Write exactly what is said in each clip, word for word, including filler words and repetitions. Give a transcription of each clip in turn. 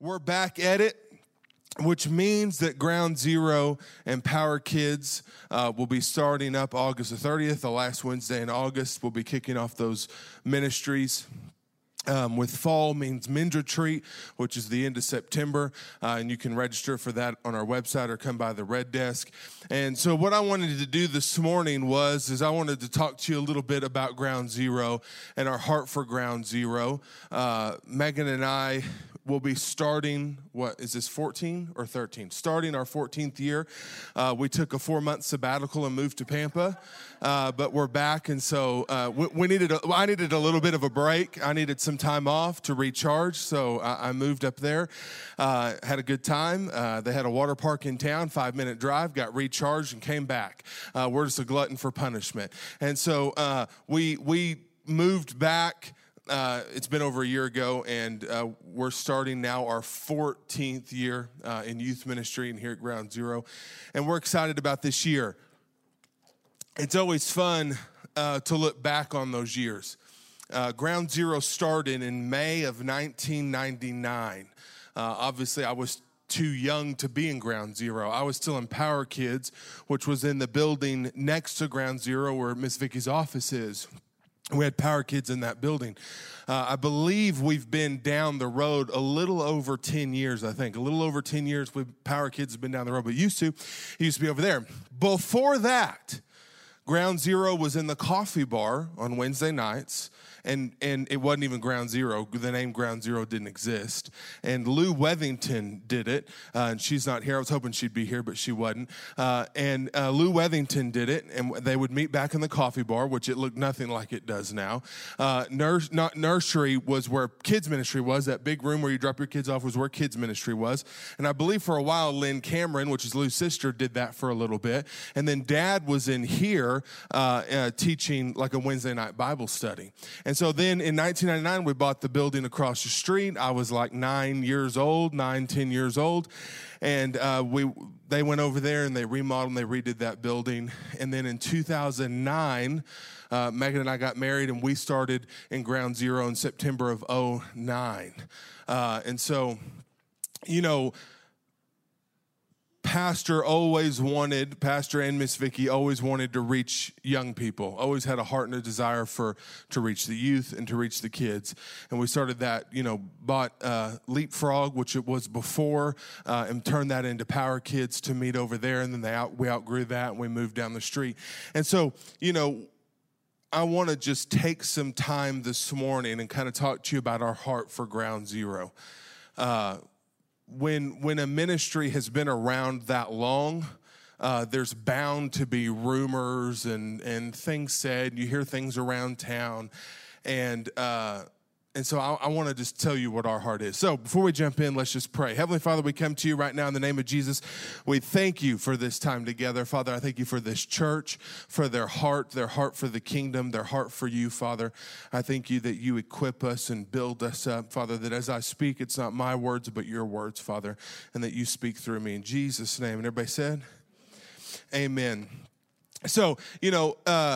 We're back at it, which means that Ground Zero and Power Kids uh, will be starting up August the thirtieth, the last Wednesday in August. We'll be kicking off those ministries. Um, with fall means Men's Retreat, which is the end of September, uh, and you can register for that on our website or come by the Red Desk. And so what I wanted to do this morning was, is I wanted to talk to you a little bit about Ground Zero and our heart for Ground Zero. Uh, Megan and I will be starting, what, is this fourteen or thirteen? Starting our fourteenth year. Uh, we took a four-month sabbatical and moved to Pampa, uh, but we're back, and so uh, we, we needed a, I needed a little bit of a break. I needed some time off to recharge, so I, I moved up there, uh, had a good time. Uh, they had a water park in town, five-minute drive, got recharged, and came back. Uh, we're just a glutton for punishment. And so uh, we we moved back. Uh, it's been over a year ago, and uh, we're starting now our fourteenth year uh, in youth ministry and here at Ground Zero, and we're excited about this year. It's always fun uh, to look back on those years. Uh, Ground Zero started in May of nineteen ninety-nine. Uh, obviously, I was too young to be in Ground Zero. I was still in Power Kids, which was in the building next to Ground Zero where Miss Vicky's office is. We had Power Kids in that building. Uh, I believe we've been down the road a little over ten years, I think. A little over ten years with Power Kids has been down the road, but used to, it used to be over there. Before that, Ground Zero was in the coffee bar on Wednesday nights, and, and it wasn't even Ground Zero. The name Ground Zero didn't exist. And Lou Wethington did it, uh, and she's not here. I was hoping she'd be here, but she wasn't. Uh, and uh, Lou Wethington did it, and they would meet back in the coffee bar, which it looked nothing like it does now. Uh, nurs- not nursery was where kids ministry was. That big room where you drop your kids off was where kids ministry was. And I believe for a while, Lynn Cameron, which is Lou's sister, did that for a little bit. And then Dad was in here uh, uh, teaching like a Wednesday night Bible study. And so then in nineteen ninety-nine, we bought the building across the street. I was like nine years old, nine, ten years old. And uh, we they went over there and they remodeled and they redid that building. And then in two thousand nine, uh, Megan and I got married and we started in Ground Zero in September of oh nine. Uh, and so, you know, Pastor always wanted, Pastor and Miss Vicky always wanted to reach young people, always had a heart and a desire for to reach the youth and to reach the kids. And we started that, you know, bought uh, Leapfrog, which it was before, uh, and turned that into Power Kids to meet over there. And then they out, we outgrew that and we moved down the street. And so, you know, I want to just take some time this morning and kind of talk to you about our heart for Ground Zero. Uh When when a ministry has been around that long, uh, there's bound to be rumors and, and things said. You hear things around town. And uh, and so I, I want to just tell you what our heart is. So before we jump in, let's just pray. Heavenly Father, we come to you right now in the name of Jesus. We thank you for this time together. Father, I thank you for this church, for their heart, their heart for the kingdom, their heart for you, Father. I thank you that you equip us and build us up, Father, that as I speak, it's not my words, but your words, Father, and that you speak through me. In Jesus' name. And everybody said, amen. So, you know, uh,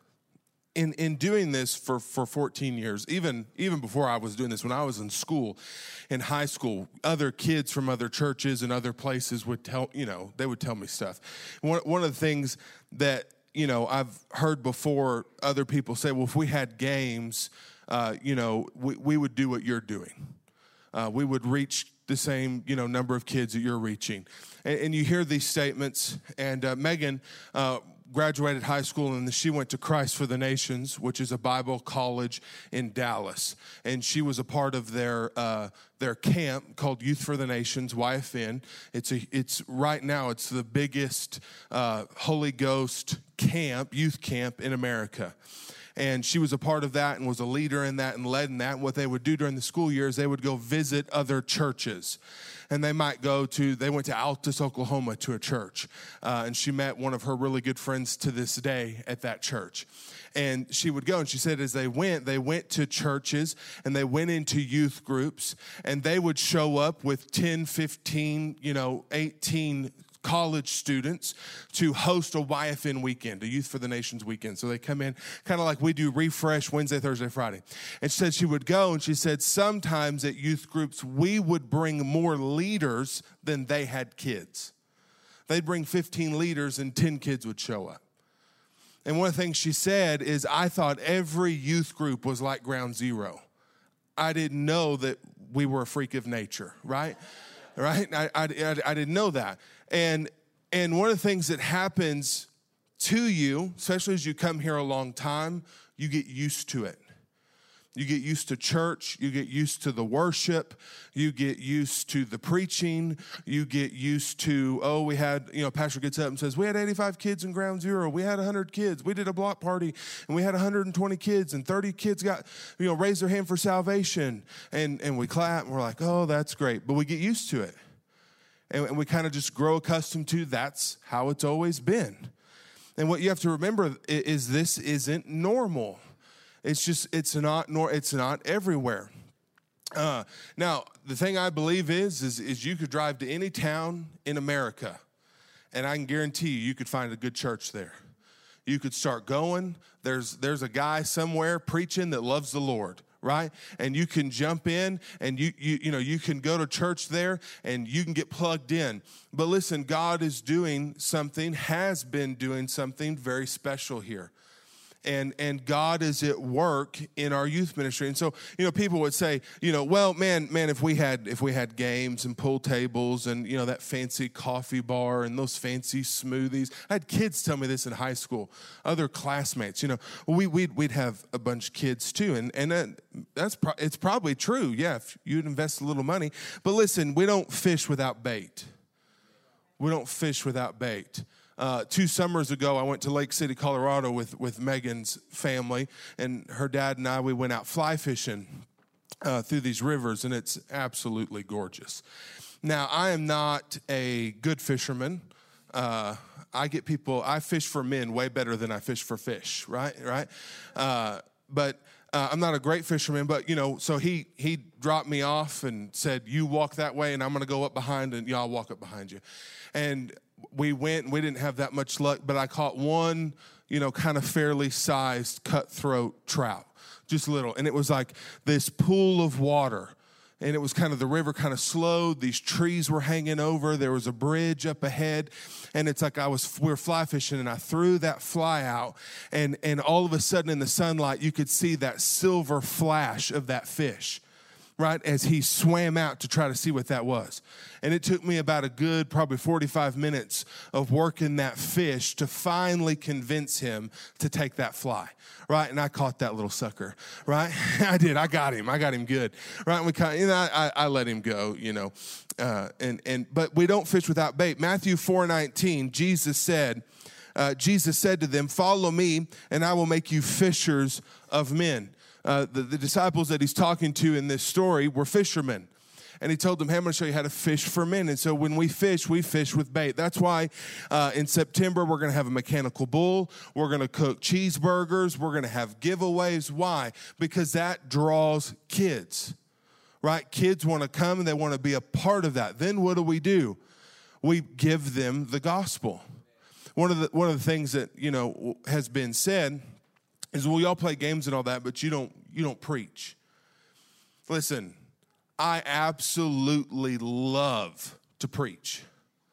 In in doing this for, for fourteen years, even even before I was doing this, when I was in school, in high school, other kids from other churches and other places would tell, you know, they would tell me stuff. One, one of the things that, you know, I've heard before other people say, well, if we had games, uh, you know, we, we would do what you're doing. Uh, we would reach the same, you know, number of kids that you're reaching. And, and you hear these statements, and uh, Megan, uh, graduated high school, and she went to Christ for the Nations, which is a Bible college in Dallas. And she was a part of their uh, their camp called Youth for the Nations, Y F N. It's a it's right now it's the biggest uh, Holy Ghost camp, youth camp in America. And she was a part of that and was a leader in that and led in that. And what they would do during the school years, they would go visit other churches. And they might go to, they went to Altus, Oklahoma to a church. Uh, and she met one of her really good friends to this day at that church. And she would go, and she said as they went, they went to churches, and they went into youth groups, and they would show up with ten, fifteen, you know, eighteen college students to host a Y F N weekend, a Youth for the Nations weekend. So they come in kind of like we do Refresh Wednesday, Thursday, Friday. And she said she would go, and she said sometimes at youth groups, we would bring more leaders than they had kids. They'd bring fifteen leaders and ten kids would show up. And one of the things she said is, I thought every youth group was like Ground Zero. I didn't know that we were a freak of nature, right? Right? I, I, I, I didn't know that. And, and one of the things that happens to you, especially as you come here a long time, you get used to it. You get used to church. You get used to the worship. You get used to the preaching. You get used to, oh, we had, you know, pastor gets up and says, we had eighty-five kids in Ground Zero. We had one hundred kids. We did a block party, and we had one hundred twenty kids, and thirty kids got, you know, raised their hand for salvation. And, and we clap, and we're like, oh, that's great. But we get used to it. And, and we kind of just grow accustomed to that's how it's always been. And what you have to remember is this isn't normal. It's just, it's not, nor it's not everywhere. Uh, now, the thing I believe is, is, is you could drive to any town in America, and I can guarantee you, you could find a good church there. You could start going. There's, there's a guy somewhere preaching that loves the Lord, right? And you can jump in, and you, you, you know, you can go to church there, and you can get plugged in. But listen, God is doing something, has been doing something very special here. And and God is at work in our youth ministry. And so, you know, people would say, you know, well, man, man, if we had if we had games and pool tables and, you know, that fancy coffee bar and those fancy smoothies. I had kids tell me this in high school, other classmates, you know, we we'd we'd have a bunch of kids too. And and that, that's pro- it's probably true. Yeah, if you'd invest a little money. But listen, we don't fish without bait. We don't fish without bait. Uh, two summers ago, I went to Lake City, Colorado with, with Megan's family, and her dad and I, we went out fly fishing uh, through these rivers, and it's absolutely gorgeous. Now, I am not a good fisherman. Uh, I get people, I fish for men way better than I fish for fish, right? Right? Uh, but uh, I'm not a great fisherman, but, you know, so he he dropped me off and said, you walk that way, and I'm going to go up behind, and y'all walk up behind you. And we went, and we didn't have that much luck, but I caught one, you know, kind of fairly sized cutthroat trout, just little. And it was like this pool of water. And it was kind of, the river kind of slowed. These trees were hanging over. There was a bridge up ahead. And it's like I was, we were fly fishing, and I threw that fly out. And, and all of a sudden in the sunlight, you could see that silver flash of that fish, right, as he swam out to try to see what that was. And it took me about a good probably forty-five minutes of working that fish to finally convince him to take that fly, right? And I caught that little sucker, right? I did. I got him. I got him good, right? And we caught, you know, I, I let him go, you know. Uh, and and but we don't fish without bait. Matthew four nineteen, Jesus said, uh, Jesus said to them, "Follow me, and I will make you fishers of men." Uh, the, the disciples that he's talking to in this story were fishermen. And he told them, hey, I'm going to show you how to fish for men. And so when we fish, we fish with bait. That's why uh, in September, we're going to have a mechanical bull. We're going to cook cheeseburgers. We're going to have giveaways. Why? Because that draws kids, right? Kids want to come, and they want to be a part of that. Then what do we do? We give them the gospel. One of the, one of the things that, you know, has been said is, well, y'all play games and all that, but you don't you don't preach. Listen, I absolutely love to preach.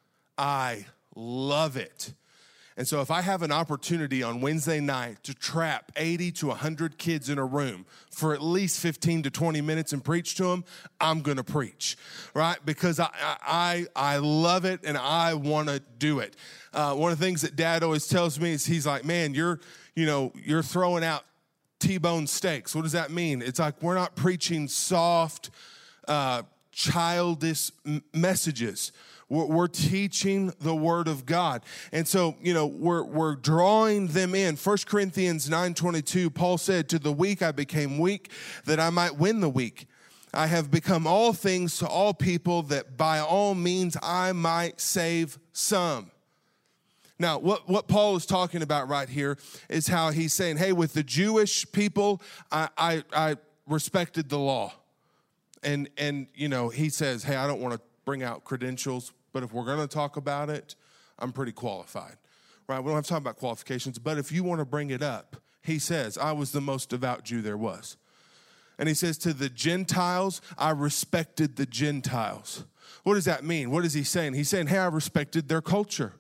I love it. And so if I have an opportunity on Wednesday night to trap eighty to one hundred kids in a room for at least fifteen to twenty minutes and preach to them, I'm going to preach, right? Because I, I, I love it, and I want to do it. Uh, one of the things that Dad always tells me is, he's like, man, you're, you know, you're throwing out T-bone steaks. What does that mean? It's like we're not preaching soft, uh, childish m- messages. We're, we're teaching the Word of God. And so, you know, we're we're drawing them in. First Corinthians nine twenty-two, Paul said, to the weak I became weak, that I might win the weak. I have become all things to all people, that by all means I might save some. Now, what, what Paul is talking about right here is how he's saying, hey, with the Jewish people, I, I, I respected the law. And, and, you know, he says, hey, I don't want to bring out credentials, but if we're going to talk about it, I'm pretty qualified, right? We don't have to talk about qualifications, but if you want to bring it up, he says, I was the most devout Jew there was. And he says, to the Gentiles, I respected the Gentiles. What does that mean? What is he saying? He's saying, hey, I respected their culture.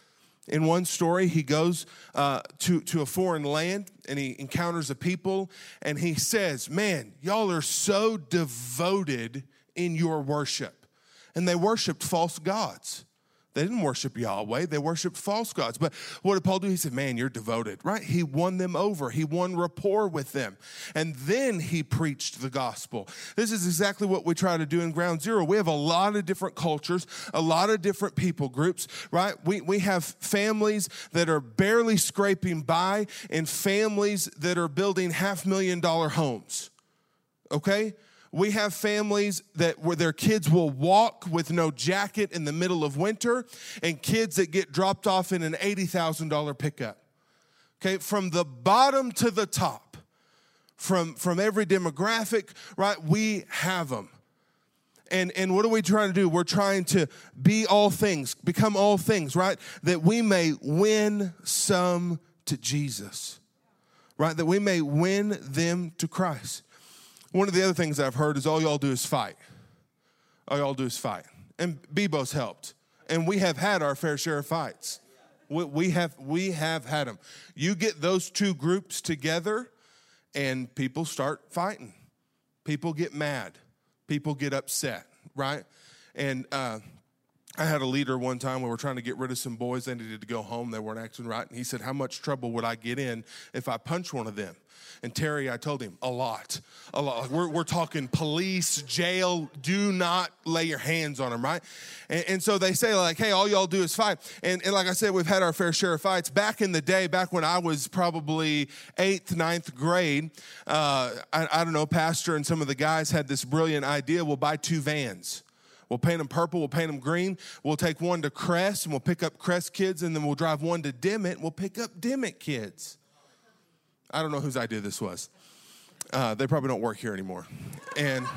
In one story, he goes uh, to, to a foreign land, and he encounters a people, and he says, man, y'all are so devoted in your worship. And they worshiped false gods. They didn't worship Yahweh. They worshiped false gods. But what did Paul do? He said, man, you're devoted, right? He won them over. He won rapport with them. And then he preached the gospel. This is exactly what we try to do in Ground Zero. We have a lot of different cultures, a lot of different people groups, right? We, we have families that are barely scraping by and families that are building half million dollar homes, okay? We have families that where their kids will walk with no jacket in the middle of winter, and kids that get dropped off in an eighty thousand dollars pickup. Okay, from the bottom to the top, from, from every demographic, right, we have them. And, and what are we trying to do? We're trying to be all things, become all things, right, that we may win some to Jesus, right, that we may win them to Christ. One of the other things I've heard is all y'all do is fight. All y'all do is fight. And Bebo's helped. And we have had our fair share of fights. We, we have we have had them. You get those two groups together and people start fighting. People get mad. People get upset, right? And uh, I had a leader one time. We were trying to get rid of some boys. They needed to go home. They weren't acting right. And he said, how much trouble would I get in if I punch one of them? And Terry, I told him, a lot, a lot. Like we're, we're talking police, jail. Do not lay your hands on them, right? And, and so they say, like, hey, all y'all do is fight. And, and like I said, we've had our fair share of fights. Back in the day, back when I was probably eighth, ninth grade, uh, I, I don't know, Pastor and some of the guys had this brilliant idea. We'll buy two vans. We'll paint them purple, we'll paint them green. We'll take one to Crest, and we'll pick up Crest kids, and then we'll drive one to Dimmitt, and we'll pick up Dimmitt kids. I don't know whose idea this was. Uh, they probably don't work here anymore. And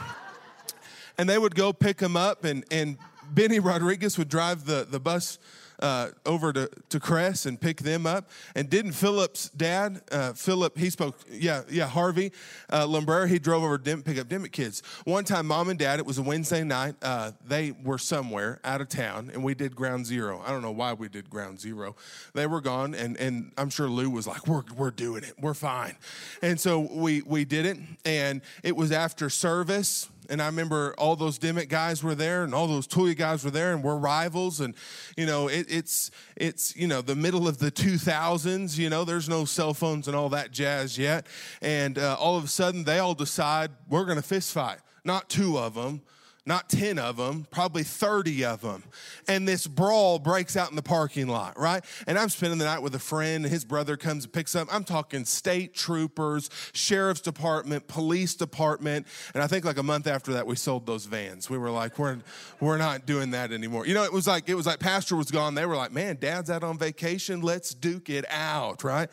and they would go pick them up, and, and Benny Rodriguez would drive the, the bus uh, over to, to Crest and pick them up. And didn't Philip's dad, uh, Philip, he spoke, yeah, yeah, Harvey uh, Lumbrera, he drove over to Dim, pick up Dimmitt kids. One time, mom and dad, it was a Wednesday night, uh, they were somewhere out of town, and we did Ground Zero. I don't know why we did Ground Zero. They were gone, and, and I'm sure Lou was like, we're we're doing it. We're fine. And so we, we did it, and it was after service. And I remember all those Dimmitt guys were there, and all those Tulia guys were there, and we're rivals. And, you know, it, it's, it's you know, the middle of the two thousands. You know, there's no cell phones and all that jazz yet. And uh, all of a sudden, they all decide we're going to fist fight. Not two of them, not ten of them, probably thirty of them. And this brawl breaks out in the parking lot, right? And I'm spending the night with a friend, and his brother comes and picks up. I'm talking state troopers, sheriff's department, police department. And I think like a month after that, we sold those vans. We were like, we're we're not doing that anymore. You know, it was like, it was like Pastor was gone. They were like, man, Dad's out on vacation. Let's duke it out, right?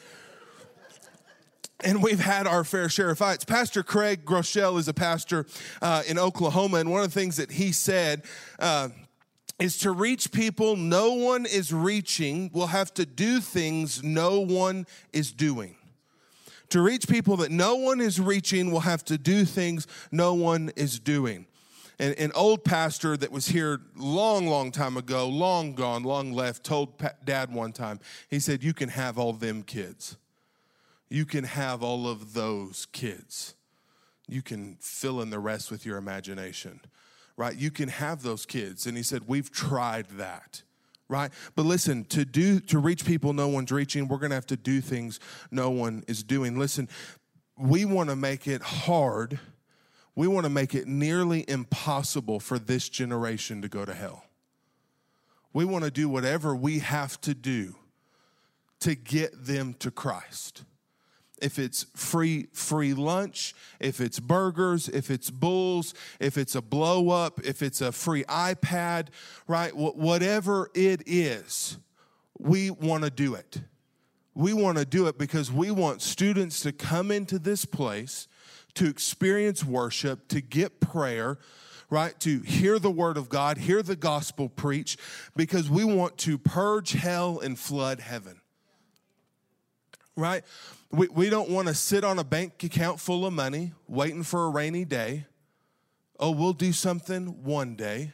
And we've had our fair share of fights. Pastor Craig Groeschel is a pastor uh, in Oklahoma, and one of the things that he said uh, is to reach people no one is reaching, we'll have to do things no one is doing. To reach people that no one is reaching, we'll have to do things no one is doing. And an old pastor that was here long, long time ago, long gone, long left, told Dad one time, he said, you can have all them kids. You can have all of those kids. You can fill in the rest with your imagination, right? You can have those kids. And he said, we've tried that, right? But listen, to do to reach people no one's reaching, we're going to have to do things no one is doing. Listen, we want to make it hard. We want to make it nearly impossible for this generation to go to hell. We want to do whatever we have to do to get them to Christ. If it's free free lunch, if it's burgers, if it's bulls, if it's a blow up, if it's a free iPad, right? Whatever it is, we want to do it. We want to do it because we want students to come into this place to experience worship, to get prayer, right? To hear the word of God, hear the gospel preached, because we want to purge hell and flood heaven, right? We, we don't want to sit on a bank account full of money waiting for a rainy day. Oh, we'll do something one day.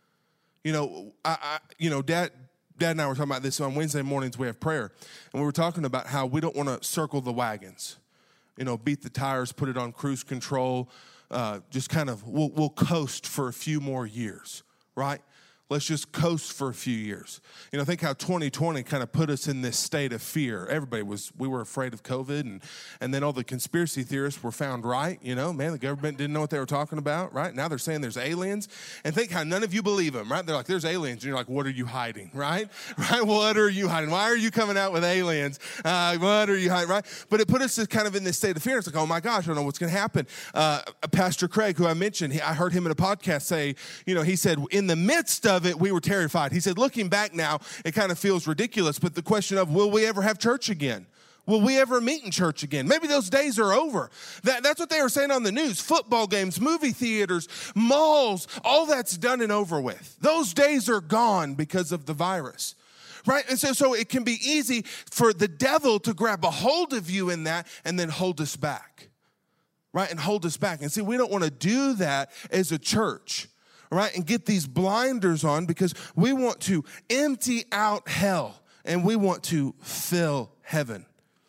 You know, I, I you know, Dad, Dad and I were talking about this on Wednesday mornings. We have prayer, and we were talking about how we don't want to circle the wagons. You know, beat the tires, put it on cruise control, uh, just kind of, we'll, we'll coast for a few more years, right? Let's just coast for a few years. You know, think how twenty twenty kind of put us in this state of fear. Everybody was, we were afraid of COVID, and, and then all the conspiracy theorists were found right. You know, man, the government didn't know what they were talking about, right? Now they're saying there's aliens. And think how none of you believe them, right? They're like, there's aliens. And you're like, what are you hiding, right? Right? What are you hiding? Why are you coming out with aliens? Uh, what are you hiding, right? But it put us kind of in this state of fear. It's like, oh my gosh, I don't know what's going to happen. Uh, Pastor Craig, who I mentioned, he, I heard him in a podcast say, you know, he said, in the midst of it, we were terrified. He said, looking back now, it kind of feels ridiculous, but the question of, will we ever have church again? Will we ever meet in church again? Maybe those days are over. That, that's what they were saying on the news. Football games, movie theaters, malls, all that's done and over with. Those days are gone because of the virus. Right? And so, so it can be easy for the devil to grab a hold of you in that and then hold us back. Right? And hold us back. And see, we don't want to do that as a church. Right, and get these blinders on, because we want to empty out hell and we want to fill heaven.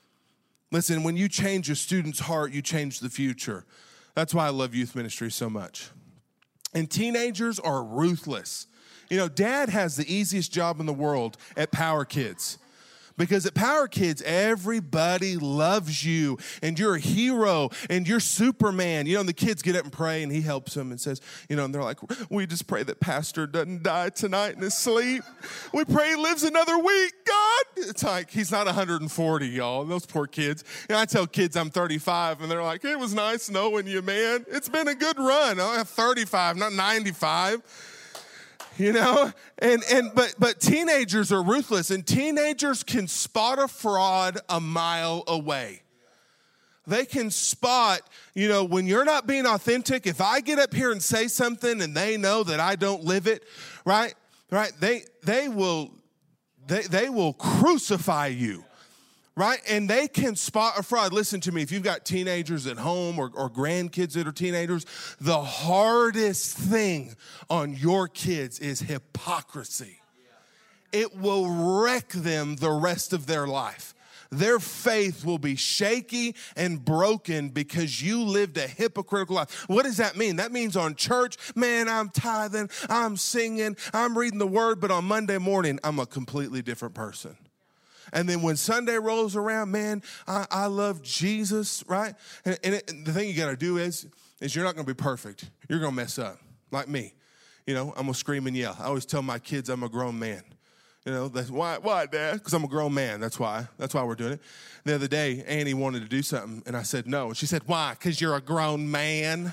Listen, when you change a student's heart, you change the future. That's why I love youth ministry so much. And teenagers are ruthless. You know, Dad has the easiest job in the world at Power Kids. Because at Power Kids, everybody loves you, and you're a hero, and you're Superman. You know, and the kids get up and pray, and he helps them and says, you know, and they're like, we just pray that Pastor doesn't die tonight in his sleep. We pray he lives another week, God. It's like, he's not one hundred forty, y'all. Those poor kids. You know, I tell kids I'm thirty-five, and they're like, it was nice knowing you, man. It's been a good run. I have thirty-five, not ninety-five. You know, and and but but teenagers are ruthless, and teenagers can spot a fraud a mile away. They can spot, you know, when you're not being authentic. If I get up here and say something and they know that I don't live it, right? Right? They they will they they will crucify you. Right? And they can spot a fraud. Listen to me, if you've got teenagers at home or, or grandkids that are teenagers, the hardest thing on your kids is hypocrisy. It will wreck them the rest of their life. Their faith will be shaky and broken because you lived a hypocritical life. What does that mean? That means on church, man, I'm tithing, I'm singing, I'm reading the word, but on Monday morning, I'm a completely different person. And then when Sunday rolls around, man, I, I love Jesus, right? And, and, it, and the thing you got to do is, is you're not going to be perfect. You're going to mess up, like me. You know, I'm going to scream and yell. I always tell my kids I'm a grown man. You know, that's why, why, Dad? Because I'm a grown man. That's why. That's why we're doing it. The other day, Annie wanted to do something, and I said no. And she said, why? Because you're a grown man.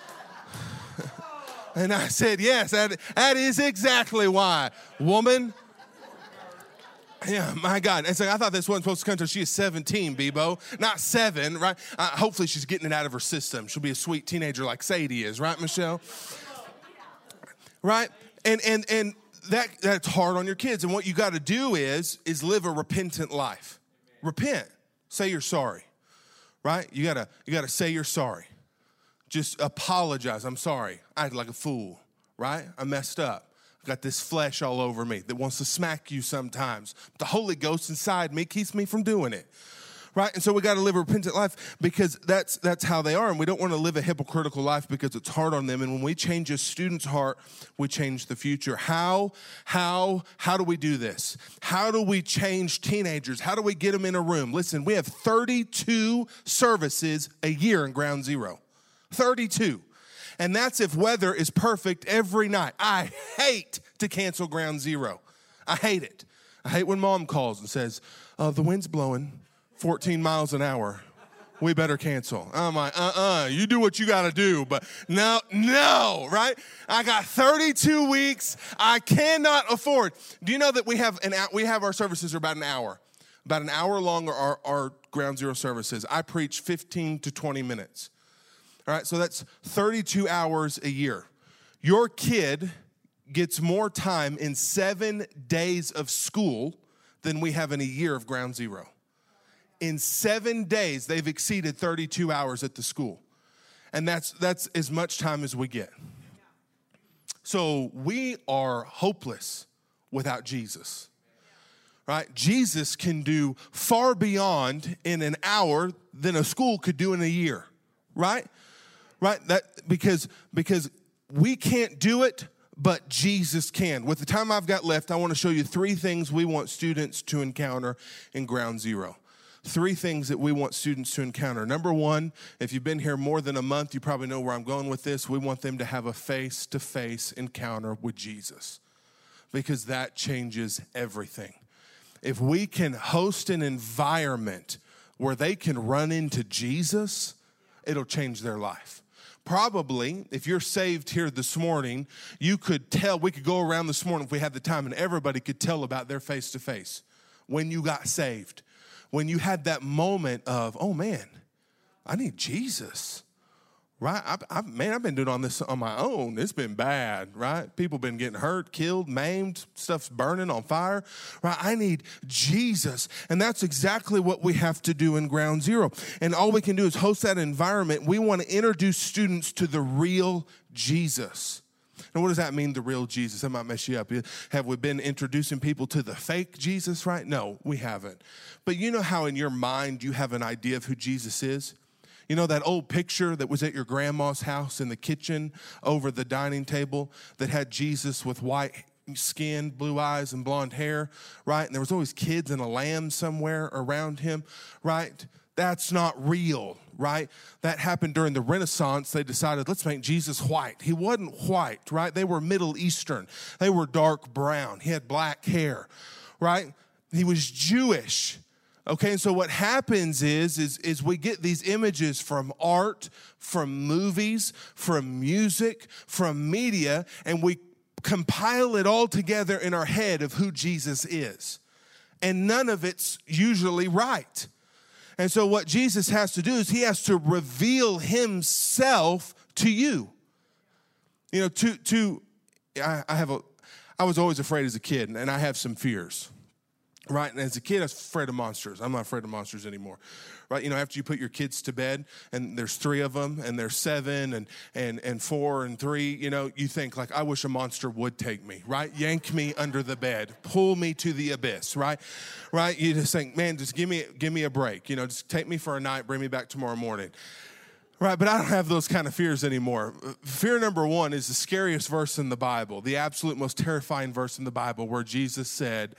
And I said, yes, that, that is exactly why, woman. Yeah, my God. And so I thought this wasn't supposed to come until she is seventeen, Bebo. Not seven, right? Uh, hopefully she's getting it out of her system. She'll be a sweet teenager like Sadie is, right, Michelle? Right? And and and that that's hard on your kids. And what you got to do is, is live a repentant life. Repent. Say you're sorry. Right? You gotta you gotta say you're sorry. Just apologize. I'm sorry. I acted like a fool. Right? I messed up. I've got this flesh all over me that wants to smack you sometimes. But the Holy Ghost inside me keeps me from doing it. Right? And so we got to live a repentant life because that's that's how they are. And we don't want to live a hypocritical life because it's hard on them. And when we change a student's heart, we change the future. How, how, how do we do this? How do we change teenagers? How do we get them in a room? Listen, we have thirty-two services a year in Ground Zero. thirty-two. And that's if weather is perfect every night. I hate to cancel Ground Zero. I hate it. I hate when Mom calls and says, uh, the wind's blowing fourteen miles an hour. We better cancel. I'm like, uh-uh, you do what you got to do. But no, no, right? I got thirty-two weeks. I cannot afford. Do you know that we have an we have our services are about an hour. About an hour long are our, our Ground Zero services. I preach fifteen to twenty minutes. All right, so that's thirty-two hours a year. Your kid gets more time in seven days of school than we have in a year of Ground Zero. In seven days, they've exceeded thirty-two hours at the school. And that's that's as much time as we get. So we are hopeless without Jesus, right? Jesus can do far beyond in an hour than a school could do in a year, right? Right? That because because we can't do it, but Jesus can. With the time I've got left, I want to show you three things we want students to encounter in Ground Zero. Three things that we want students to encounter. Number one, if you've been here more than a month, you probably know where I'm going with this. We want them to have a face-to-face encounter with Jesus, because that changes everything. If we can host an environment where they can run into Jesus, it'll change their life. Probably, if you're saved here this morning, you could tell, we could go around this morning if we had the time, and everybody could tell about their face-to-face when you got saved. When you had that moment of, oh man, I need Jesus, right? I, I, man, I've been doing all this on my own. It's been bad, right? People been getting hurt, killed, maimed, stuff's burning on fire, right? I need Jesus. And that's exactly what we have to do in Ground Zero. And all we can do is host that environment. We want to introduce students to the real Jesus. And what does that mean, the real Jesus? That might mess you up. Have we been introducing people to the fake Jesus, right? No, we haven't. But you know how in your mind you have an idea of who Jesus is? You know that old picture that was at your grandma's house in the kitchen over the dining table that had Jesus with white skin, blue eyes, and blonde hair, right? And there was always kids and a lamb somewhere around him, right? That's not real, right? That happened during the Renaissance. They decided, let's make Jesus white. He wasn't white, right? They were Middle Eastern. They were dark brown. He had black hair, right? He was Jewish. Okay, and so what happens is, is, is we get these images from art, from movies, from music, from media, and we compile it all together in our head of who Jesus is. And none of it's usually right. And so what Jesus has to do is he has to reveal himself to you. You know, to, to I, I have a, I was always afraid as a kid, and I have some fears. Right, and as a kid, I was afraid of monsters. I'm not afraid of monsters anymore. Right, you know, after you put your kids to bed, and there's three of them, and there's seven, and and and four, and three, you know, you think, like, I wish a monster would take me, right? Yank me under the bed, pull me to the abyss, right? Right, you just think, man, just give me, give me a break. You know, just take me for a night, bring me back tomorrow morning. Right, but I don't have those kind of fears anymore. Fear number one is the scariest verse in the Bible, the absolute most terrifying verse in the Bible, where Jesus said,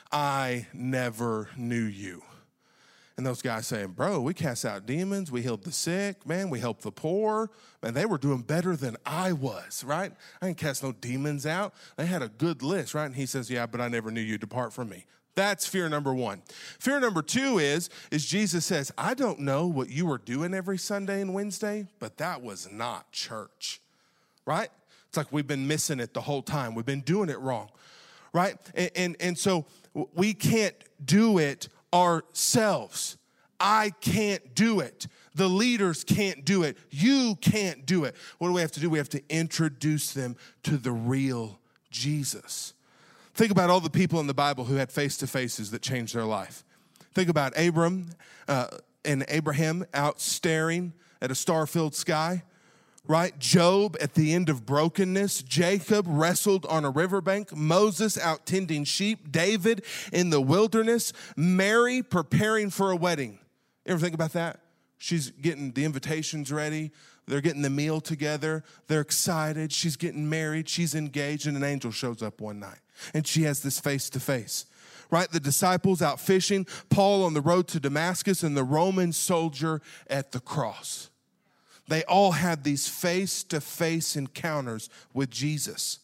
I never knew you. And those guys saying, bro, we cast out demons, we healed the sick, man, we helped the poor. Man, they were doing better than I was, right? I didn't cast no demons out. They had a good list, right? And he says, yeah, but I never knew you. Depart from me. That's fear number one. Fear number two is, is Jesus says, I don't know what you were doing every Sunday and Wednesday, but that was not church, right? It's like we've been missing it the whole time. We've been doing it wrong, right? And, and, and so we can't do it ourselves. I can't do it. The leaders can't do it. You can't do it. What do we have to do? We have to introduce them to the real Jesus. Think about all the people in the Bible who had face-to-faces that changed their life. Think about Abram uh, and Abraham out staring at a star-filled sky. Right? Job at the end of brokenness. Jacob wrestled on a riverbank. Moses out tending sheep. David in the wilderness. Mary preparing for a wedding. You ever think about that? She's getting the invitations ready. They're getting the meal together. They're excited. She's getting married. She's engaged, and an angel shows up one night. And she has this face-to-face. Right? The disciples out fishing. Paul on the road to Damascus, and the Roman soldier at the cross. They all had these face-to-face encounters with Jesus.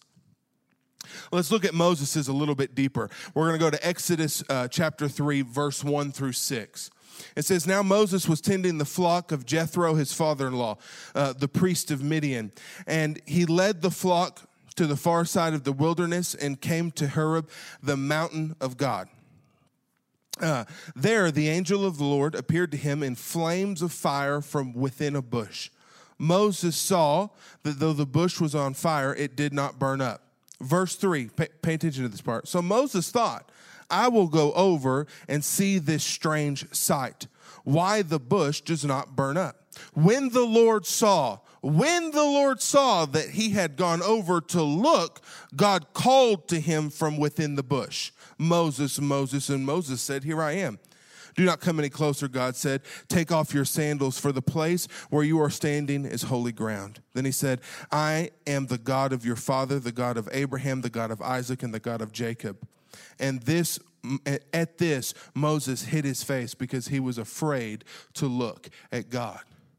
Let's look at Moses a little bit deeper. We're going to go to Exodus uh, chapter three, verse one through six. It says, now Moses was tending the flock of Jethro, his father-in-law, uh, the priest of Midian. And he led the flock to the far side of the wilderness and came to Horeb, the mountain of God. Uh, there, the angel of the Lord appeared to him in flames of fire from within a bush. Moses saw that though the bush was on fire, it did not burn up. Verse three, pay, pay attention to this part. So Moses thought, I will go over and see this strange sight, why the bush does not burn up. When the Lord saw, when the Lord saw that he had gone over to look, God called to him from within the bush, Moses, Moses, and Moses said, here I am. Do not come any closer, God said. Take off your sandals, for the place where you are standing is holy ground. Then he said, I am the God of your father, the God of Abraham, the God of Isaac, and the God of Jacob. And this, at this, Moses hid his face because he was afraid to look at God.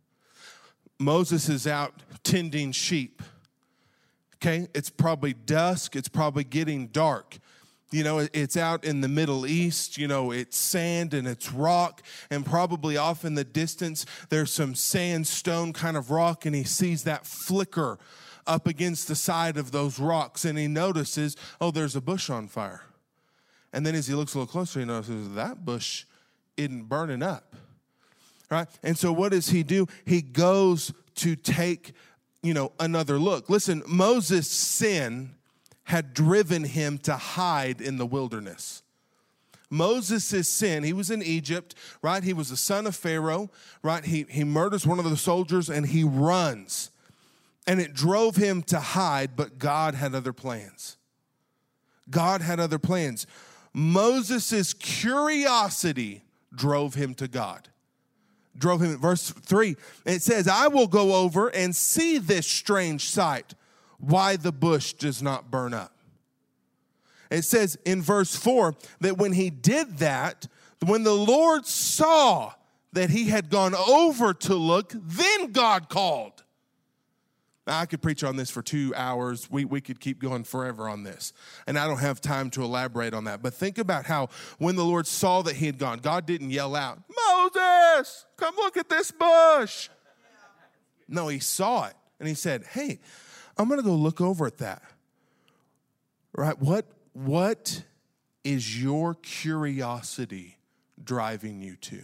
Moses is out tending sheep. Okay, it's probably dusk. It's probably getting dark. You know, it's out in the Middle East, you know, it's sand and it's rock, and probably off in the distance, there's some sandstone kind of rock, and he sees that flicker up against the side of those rocks, and he notices, oh, there's a bush on fire. And then as he looks a little closer, he notices that bush isn't burning up, right? And so what does he do? He goes to take, you know, another look. Listen, Moses' sin had driven him to hide in the wilderness. Moses' sin, he was in Egypt, right? He was the son of Pharaoh, right? He, he murders one of the soldiers and he runs. And it drove him to hide, but God had other plans. God had other plans. Moses' curiosity drove him to God. Drove him, verse three, it says, I will go over and see this strange sight, why the bush does not burn up. It says in verse four that when he did that, when the Lord saw that he had gone over to look, then God called. Now, I could preach on this for two hours. We, we could keep going forever on this. And I don't have time to elaborate on that. But think about how when the Lord saw that he had gone, God didn't yell out, Moses, come look at this bush. No, he saw it. And he said, hey, I'm going to go look over at that. Right? What, what is your curiosity driving you to?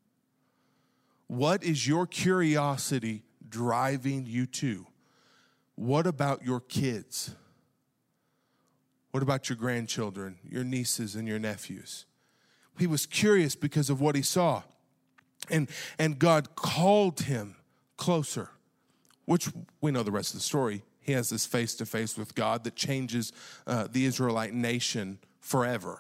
What is your curiosity driving you to? What about your kids? What about your grandchildren, your nieces and your nephews? He was curious because of what he saw. And, and God called him closer, which we know the rest of the story. He has this face-to-face with God that changes uh, the Israelite nation forever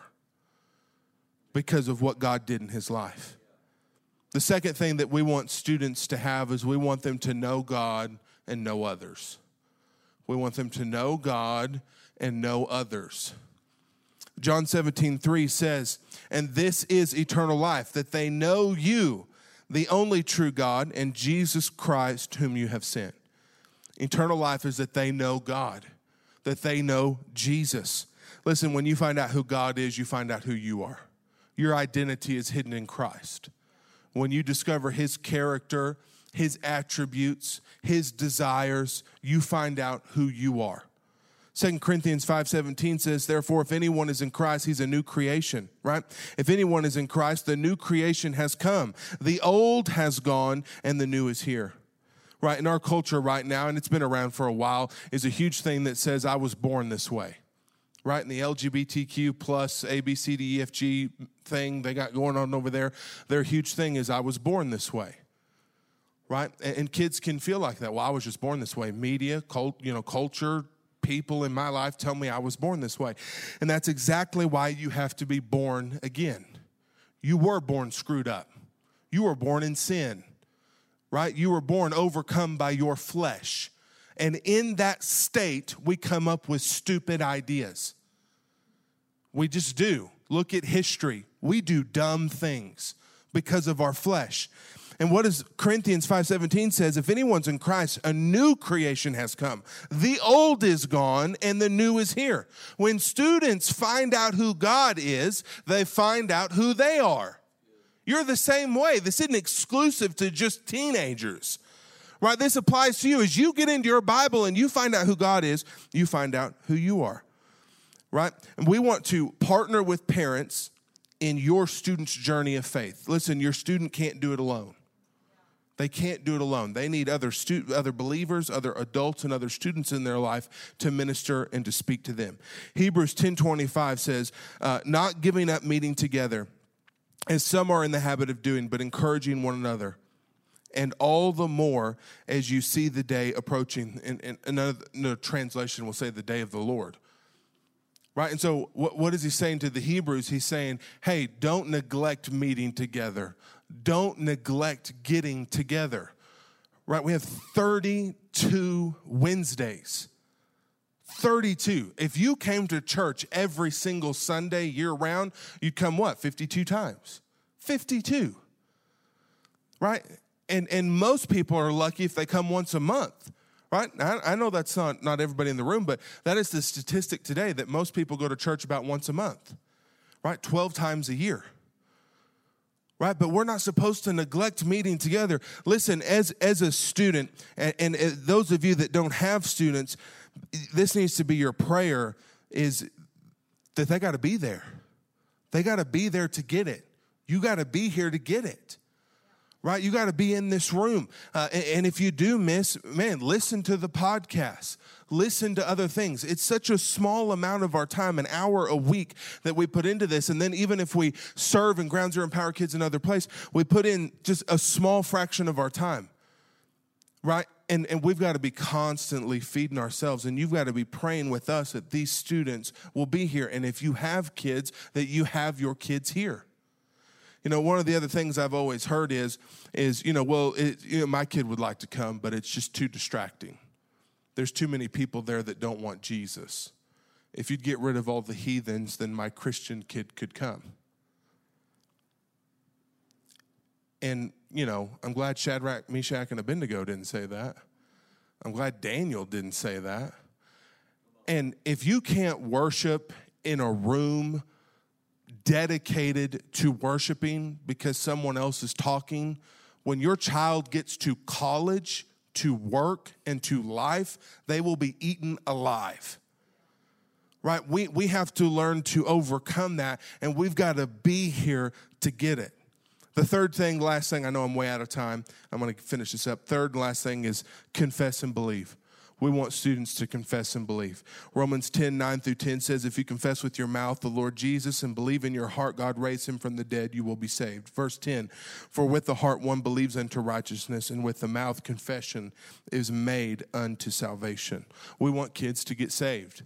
because of what God did in his life. The second thing that we want students to have is we want them to know God and know others. We want them to know God and know others. John seventeen three says, and this is eternal life, that they know you, the only true God, and Jesus Christ, whom you have sent. Eternal life is that they know God, that they know Jesus. Listen, when you find out who God is, you find out who you are. Your identity is hidden in Christ. When you discover his character, his attributes, his desires, you find out who you are. Second Corinthians five seventeen says, therefore, if anyone is in Christ, he's a new creation, right? If anyone is in Christ, the new creation has come. The old has gone and the new is here. Right, in our culture right now, and it's been around for a while, is a huge thing that says I was born this way. Right, in the L G B T Q plus A, B, C, D, E, F, G thing they got going on over there, their huge thing is I was born this way. Right, and, and kids can feel like that. Well, I was just born this way. Media, cult, you know, culture, people in my life tell me I was born this way. And that's exactly why you have to be born again. You were born screwed up. You were born in sin. Right? You were born overcome by your flesh. And in that state, we come up with stupid ideas. We just do. Look at history. We do dumb things because of our flesh. And what does Corinthians five seventeen says? If anyone's in Christ, a new creation has come. The old is gone and the new is here. When students find out who God is, they find out who they are. You're the same way. This isn't exclusive to just teenagers, right? This applies to you. As you get into your Bible and you find out who God is, you find out who you are, right? And we want to partner with parents in your student's journey of faith. Listen, your student can't do it alone. They can't do it alone. They need other stu- other believers, other adults, and other students in their life to minister and to speak to them. Hebrews ten twenty-five says, uh, not giving up meeting together, as some are in the habit of doing, but encouraging one another. And all the more as you see the day approaching. And, and another, another translation will say the day of the Lord. Right? And so what, what is he saying to the Hebrews? He's saying, hey, don't neglect meeting together. Don't neglect getting together. Right? We have thirty-two Wednesdays. thirty-two. If you came to church every single Sunday year round, you'd come what? fifty-two times. fifty-two. Right? And and most people are lucky if they come once a month. Right? I, I know that's not, not everybody in the room, but that is the statistic today that most people go to church about once a month. Right? twelve times a year. Right? But we're not supposed to neglect meeting together. Listen, as, as a student, and, and those of you that don't have students, this needs to be your prayer, is that they got to be there. They got to be there to get it. You got to be here to get it. Right? You got to be in this room. Uh, and, and if you do miss, man, listen to the podcast. Listen to other things. It's such a small amount of our time, an hour a week, that we put into this. And then even if we serve in Ground Zero and Empower Kids in other place, we put in just a small fraction of our time. Right? And, and we've got to be constantly feeding ourselves. And you've got to be praying with us that these students will be here. And if you have kids, that you have your kids here. You know, one of the other things I've always heard is, is you know, well, it, you know, my kid would like to come, but it's just too distracting. There's too many people there that don't want Jesus. If you'd get rid of all the heathens, then my Christian kid could come. And, you know, I'm glad Shadrach, Meshach, and Abednego didn't say that. I'm glad Daniel didn't say that. And if you can't worship in a room dedicated to worshiping because someone else is talking, when your child gets to college, to work, and to life, they will be eaten alive. Right? We, we have to learn to overcome that, and we've got to be here to get it. The third thing, last thing, I know I'm way out of time. I'm going to finish this up. Third and last thing is confess and believe. We want students to confess and believe. Romans ten, nine through ten says, if you confess with your mouth the Lord Jesus and believe in your heart God raised him from the dead, you will be saved. Verse ten, for with the heart one believes unto righteousness, and with the mouth confession is made unto salvation. We want kids to get saved.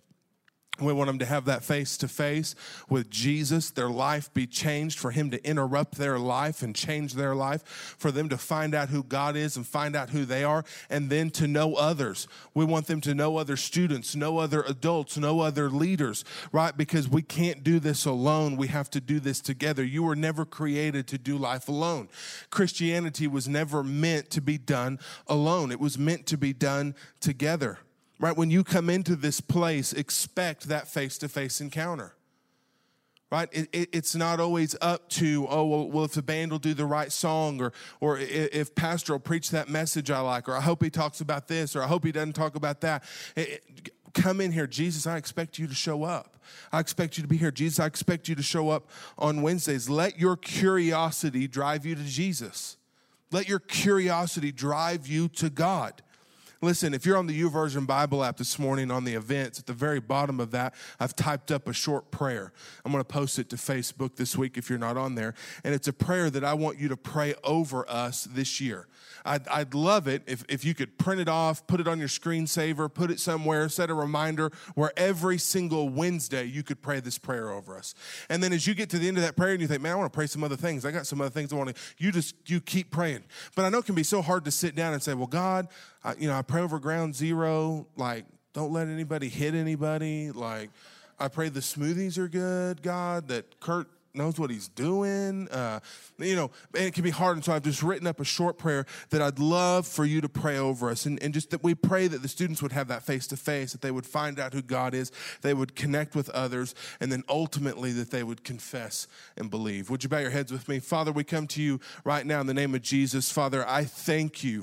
We want them to have that face-to-face with Jesus, their life be changed, for him to interrupt their life and change their life, for them to find out who God is and find out who they are, and then to know others. We want them to know other students, know other adults, know other leaders, right? Because we can't do this alone. We have to do this together. You were never created to do life alone. Christianity was never meant to be done alone. It was meant to be done together. Right, when you come into this place, expect that face-to-face encounter. Right, it, it, it's not always up to, oh, well, well, if the band will do the right song, or or if pastor will preach that message I like, or I hope he talks about this, or I hope he doesn't talk about that. It, it, come in here, Jesus, I expect you to show up. I expect you to be here. Jesus, I expect you to show up on Wednesdays. Let your curiosity drive you to Jesus. Let your curiosity drive you to God. Listen, if you're on the YouVersion Bible app this morning on the events, at the very bottom of that, I've typed up a short prayer. I'm going to post it to Facebook this week if you're not on there. And it's a prayer that I want you to pray over us this year. I'd, I'd love it if, if you could print it off, put it on your screensaver, put it somewhere, set a reminder where every single Wednesday you could pray this prayer over us. And then as you get to the end of that prayer and you think, man, I want to pray some other things. I got some other things I want to, you just, you keep praying. But I know it can be so hard to sit down and say, well, God, I, you know, I pray over Ground Zero, like, don't let anybody hit anybody. Like, I pray the smoothies are good, God, that Kurt knows what he's doing. Uh, you know, and it can be hard. And so I've just written up a short prayer that I'd love for you to pray over us. And, and just that we pray that the students would have that face-to-face, that they would find out who God is, they would connect with others, and then ultimately that they would confess and believe. Would you bow your heads with me? Father, we come to you right now in the name of Jesus. Father, I thank you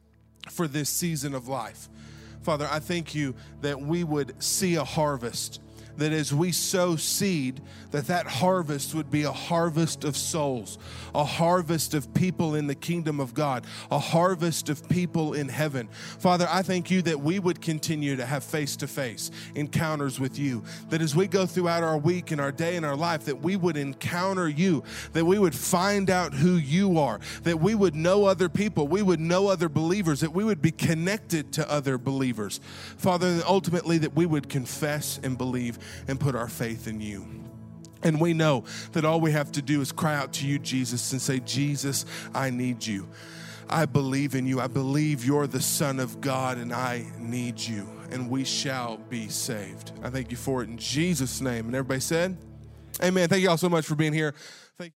for this season of life. Father, I thank you that we would see a harvest, that as we sow seed, that that harvest would be a harvest of souls, a harvest of people in the kingdom of God, a harvest of people in heaven. Father, I thank you that we would continue to have face-to-face encounters with you, that as we go throughout our week and our day and our life, that we would encounter you, that we would find out who you are, that we would know other people, we would know other believers, that we would be connected to other believers. Father, and ultimately that we would confess and believe and put our faith in you. And we know that all we have to do is cry out to you, Jesus, and say, Jesus, I need you. I believe in you. I believe you're the Son of God, and I need you, and we shall be saved. I thank you for it in Jesus' name. And everybody said, amen. Thank you all so much for being here.